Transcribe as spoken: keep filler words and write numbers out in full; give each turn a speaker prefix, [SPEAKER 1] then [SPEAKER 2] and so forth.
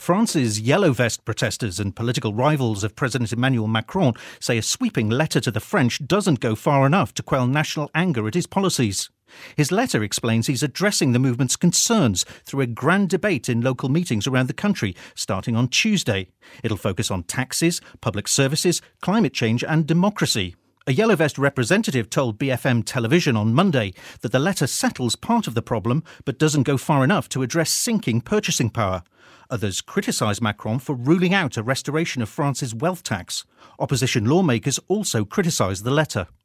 [SPEAKER 1] France's Yellow Vest protesters and political rivals of President Emmanuel Macron say a sweeping letter to the French doesn't go far enough to quell national anger at his policies. His letter explains he's addressing the movement's concerns through a grand debate in local meetings around the country, starting on Tuesday. It'll focus on taxes, public services, climate change and democracy. A Yellow Vest representative told B F M television on Monday that the letter settles part of the problem but doesn't go far enough to address sinking purchasing power. Others criticise Macron for ruling out a restoration of France's wealth tax. Opposition lawmakers also criticised the letter.